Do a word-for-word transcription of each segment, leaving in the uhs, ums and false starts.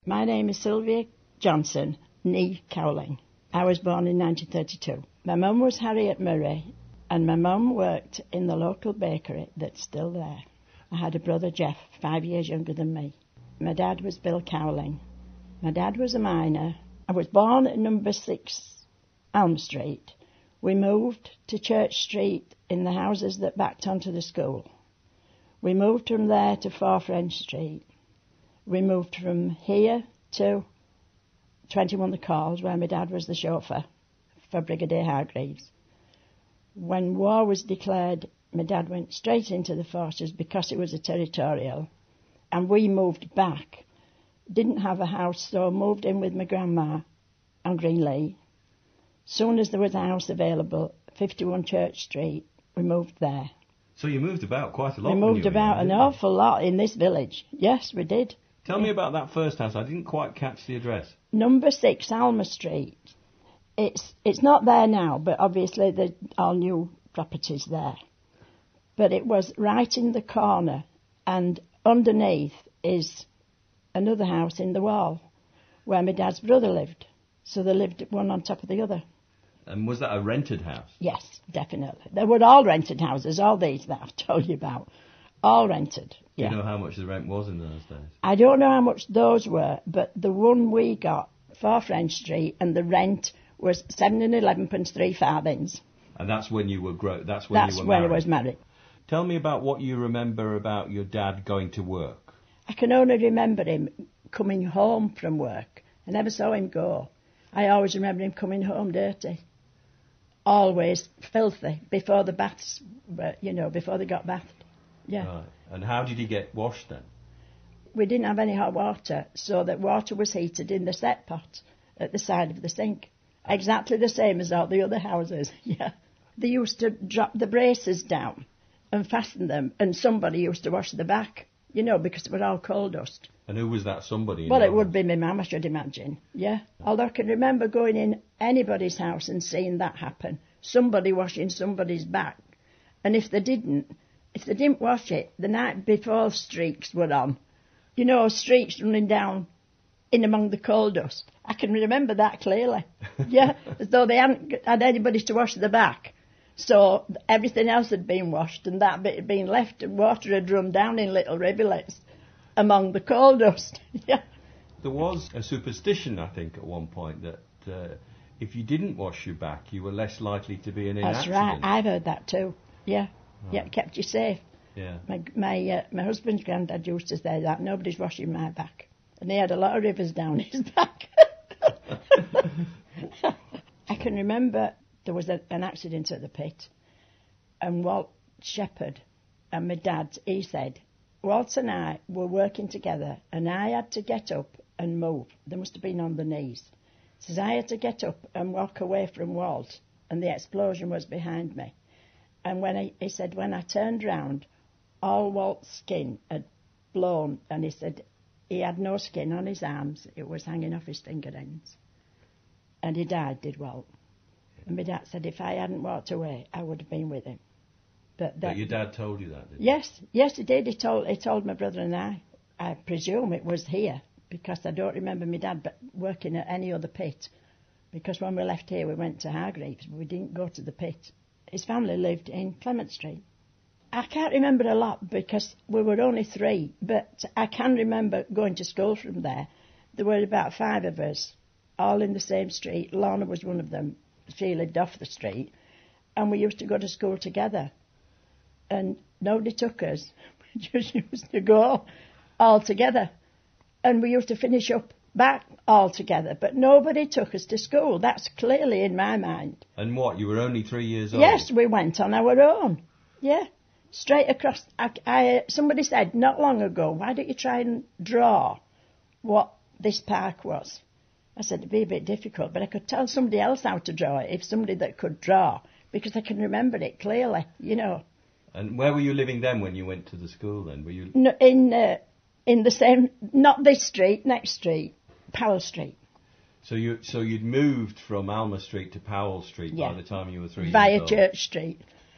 My name is Sylvia Johnson, née Cowling. I was born in nineteen thirty-two. My mum was Harriet Murray, and my mum worked in the local bakery that's still there. I had a brother, Jeff, five years younger than me. My dad was Bill Cowling. My dad was a miner. I was born at number six Elm Street. We moved to Church Street in the houses that backed onto the school. We moved from there to four French Street. We moved from here to twenty-one The Calls, where my dad was the chauffeur for Brigadier Hargreaves. When war was declared, my dad went straight into the forces because it was a territorial, and we moved back. Didn't have a house, so moved in with my grandma on Greenlee. Soon as there was a house available, fifty-one Church Street, we moved there. So you moved about quite a lot. We moved about an awful lot in this village. Yes, we did. Tell me about that first house. I didn't quite catch the address. Number six Alma Street. It's it's not there now, but obviously there are new properties there. But it was right in the corner, and underneath is another house in the wall where my dad's brother lived. So they lived one on top of the other. And was that a rented house? Yes, definitely. They were all rented houses, all these that I've told you about. All rented. Do yeah. you know how much the rent was in those days? I don't know how much those were, but the one we got, four French Street, and the rent was seven and elevenpence three farthings. And that's when you were gro- That's when That's you were when married. I was married. Tell me about what you remember about your dad going to work. I can only remember him coming home from work. I never saw him go. I always remember him coming home dirty. Always filthy before the baths, you know, before they got bathed. Yeah. Right. And how did he get washed then? We didn't have any hot water, so that water was heated in the set pot at the side of the sink. Exactly the same as all the other houses, yeah. They used to drop the braces down and fasten them, and somebody used to wash the back, you know, because it was all coal dust. And who was that somebody? Well, it would be my mum, I should imagine, yeah. Although I can remember going in anybody's house and seeing that happen, somebody washing somebody's back. And if they didn't, if they didn't wash it, the night before streaks were on. You know, streaks running down in among the coal dust. I can remember that clearly, yeah, as though they hadn't had anybody to wash the back. So everything else had been washed and that bit had been left, and water had run down in little rivulets among the coal dust. Yeah. There was a superstition, I think, at one point that uh, if you didn't wash your back, you were less likely to be in an That's accident. right. I've heard that too. Yeah. Right. Yeah, it kept you safe. Yeah. My my uh, my husband's granddad used to say that nobody's washing my back, and he had a lot of rivers down his back. I can remember there was a, an accident at the pit, and Walt Shepherd and my dad, he said, Walt and I were working together, and I had to get up and move. They must have been on the knees. He says I had to get up and walk away from Walt, and the explosion was behind me. And when I, he said, when I turned round, all Walt's skin had blown, and he said he had no skin on his arms. It was hanging off his finger ends. And he died, did Walt. And my dad said if I hadn't walked away, I would have been with him. But, that, but your dad told you that, didn't yes, he? Yes, he did. He told, he told my brother and I. I presume it was here, because I don't remember my dad but working at any other pit. Because when we left here, we went to Hargreaves. We didn't go to the pit. His family lived in Clement Street. I can't remember a lot because we were only three, but I can remember going to school from there. There were about five of us, all in the same street. Lorna was one of them. She lived off the street. And we used to go to school together. And nobody took us. We just used to go all together. And we used to finish up back all together. But nobody took us to school. That's clearly in my mind. And what, you were only three years old? Yes, we went on our own. Yeah. Straight across. I, I, somebody said not long ago, why don't you try and draw what this park was? I said it'd be a bit difficult, but I could tell somebody else how to draw it, if somebody that could draw, because I can remember it clearly, you know. And where were you living then when you went to the school then? Were you No, in uh, in the same, not this street, next street, Powell Street. So you so you'd moved from Alma Street to Powell Street Yeah. by the time you were three Via years old? Church Street.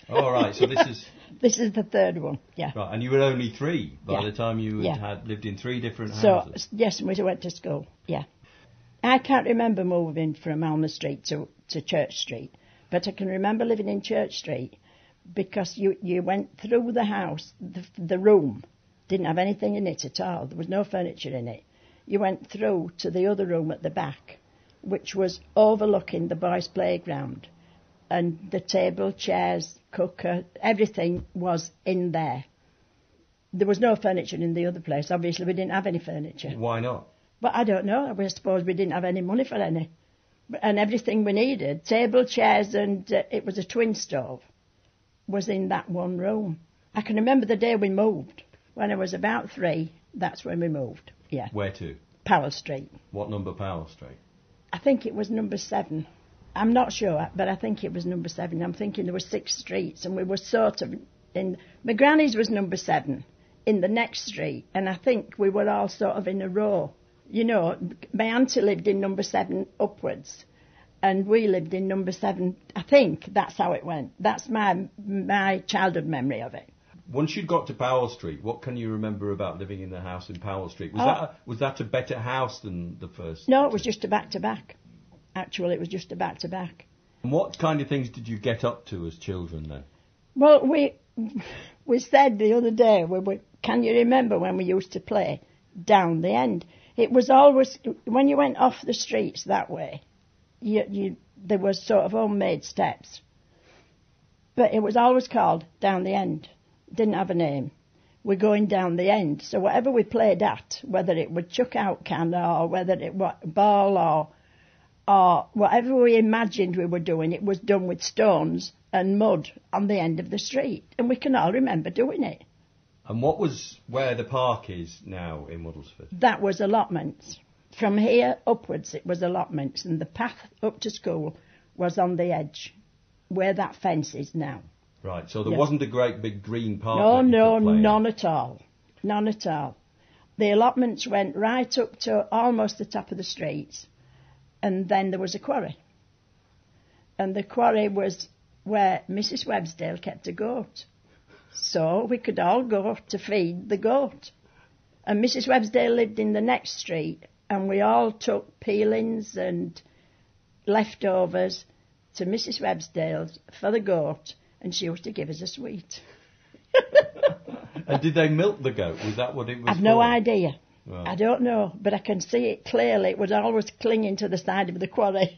All right, so this is... This is the third one, yeah. Right, and you were only three by Yeah. the time you had, Yeah. had lived in three different So, houses. yes, we went to school, yeah. I can't remember moving from Alma Street to, to Church Street, but I can remember living in Church Street because you, you went through the house, the, the room, didn't have anything in it at all. There was no furniture in it. You went through to the other room at the back, which was overlooking the boys' playground. And the table, chairs, cooker, everything was in there. There was no furniture in the other place. Obviously, we didn't have any furniture. Why not? But I don't know. I suppose we didn't have any money for any. And everything we needed, table, chairs, and uh, it was a twin stove, was in that one room. I can remember the day we moved. When I was about three, that's when we moved. Yeah. Where to? Powell Street. What number Powell Street? I think it was number seven. I'm not sure, but I think it was number seven. I'm thinking there were six streets, and we were sort of in... My granny's was number seven, in the next street, and I think we were all sort of in a row. You know, my auntie lived in number seven upwards, and we lived in number seven. I think that's how it went. That's my my childhood memory of it. Once you got to Powell Street, what can you remember about living in the house in Powell Street? Was Oh. that a, was that a better house than the first? No, it was just a back-to-back. Actually, it was just a back-to-back. And what kind of things did you get up to as children then? Well, we we said the other day, we were, can you remember when we used to play down the end? It was always, when you went off the streets that way, you, you, there was sort of homemade steps. But it was always called down the end. Didn't have a name. We're going down the end. So whatever we played at, whether it was chuck out can or whether it was ball or or whatever we imagined we were doing, it was done with stones and mud on the end of the street. And we can all remember doing it. And what was where the park is now in Muddlesford? That was allotments. From here upwards it was allotments, and the path up to school was on the edge, where that fence is now. Right, so there Yeah. wasn't a great big green park. No, that you no, could play in? none at all. None at all. The allotments went right up to almost the top of the streets, and then there was a quarry. And the quarry was where Missus Websdale kept a goat. So we could all go to feed the goat. And Missus Websdale lived in the next street, and we all took peelings and leftovers to Missus Websdale's for the goat, and she used to give us a sweet. And did they milk the goat? Was that what it was I've no for? idea. Right. I don't know, but I can see it clearly. It was always clinging to the side of the quarry.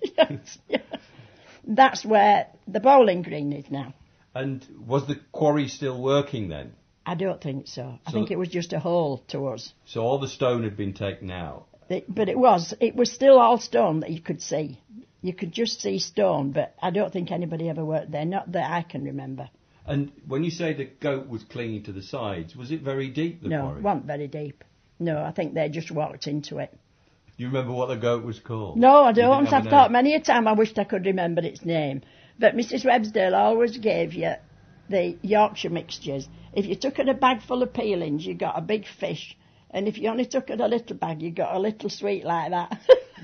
That's where the bowling green is now. And was the quarry still working then? I don't think so. I So- think it was just a hole to us. So all the stone had been taken out. It, but it was. It was still all stone that you could see. You could just see stone, but I don't think anybody ever worked there, not that I can remember. And when you say the goat was clinging to the sides, was it very deep, the no, quarry? it wasn't very deep. No, I think they just walked into it. Do you remember what the goat was called? No, I You didn't don't. have a I've name? thought many a time I wished I could remember its name. But Missus Websdale always gave you the Yorkshire mixtures. If you took it a bag full of peelings, you got a big fish. And if you only took it a little bag, you got a little sweet like that.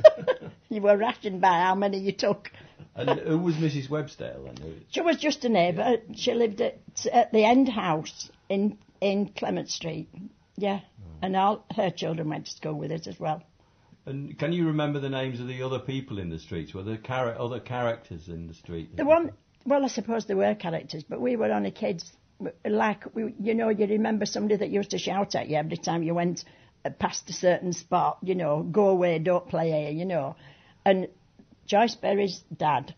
You were rationed by how many you took. And who was Missus Websdale then? Who- She was just a neighbour. She lived at, at the end house in, in Clement Street. Yeah. And all her children went to school with us as well. And can you remember the names of the other people in the streets? Were there char- other characters in the street? The one, well, I suppose there were characters, but we were only kids. Like, we, you know, you remember somebody that used to shout at you every time you went past a certain spot, you know, go away, don't play here, you know. And Joyce Berry's dad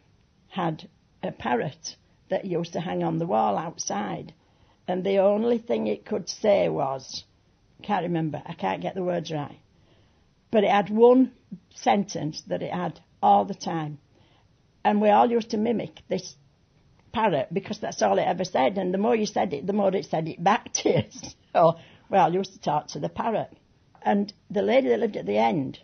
had a parrot that used to hang on the wall outside. And the only thing it could say was, can't remember, I can't get the words right, but it had one sentence that it had all the time. And we all used to mimic this parrot because that's all it ever said. And the more you said it, the more it said it back to you. So, well, I used to talk to the parrot. And the lady that lived at the end,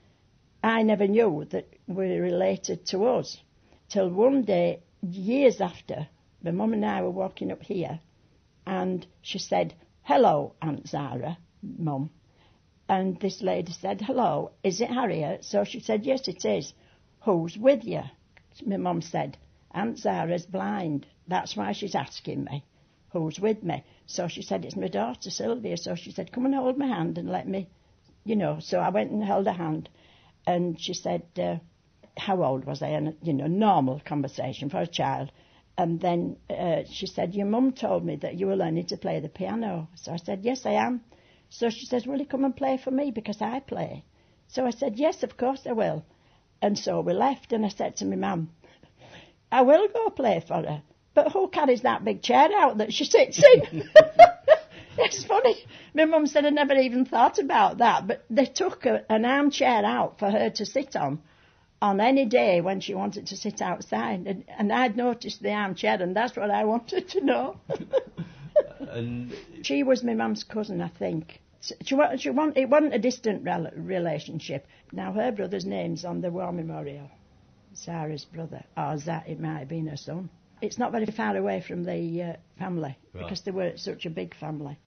I never knew that we were related to us. Till one day, years after, my mum and I were walking up here, and she said, "Hello, Aunt Zara, Mum." And this lady said, "Hello, is it Harriet?" So she said, "Yes, it is." "Who's with you?" My mum said, "Aunt Zara's blind. That's why she's asking me who's with me. So she said, it's my daughter Sylvia. So she said, come and hold my hand and let me, you know. So I went and held her hand, and she said, uh, how old was I? And, you know, normal conversation for a child. And then uh, she said, your mum told me that you were learning to play the piano. So I said, yes, I am. So she says, will you come and play for me because I play? So I said, yes, of course I will. And so we left, and I said to my mum, I will go play for her, but who carries that big chair out that she sits in? It's funny. My mum said I never even thought about that, but they took a, an armchair out for her to sit on on any day when she wanted to sit outside. And, and I'd noticed the armchair, and that's what I wanted to know. And she was my mum's cousin, I think. She, she want, it wasn't a distant rel- relationship. Now, her brother's name's on the war memorial. Sarah's brother, or that it might have been her son. It's not very far away from the uh, family, right. because they were such a big family.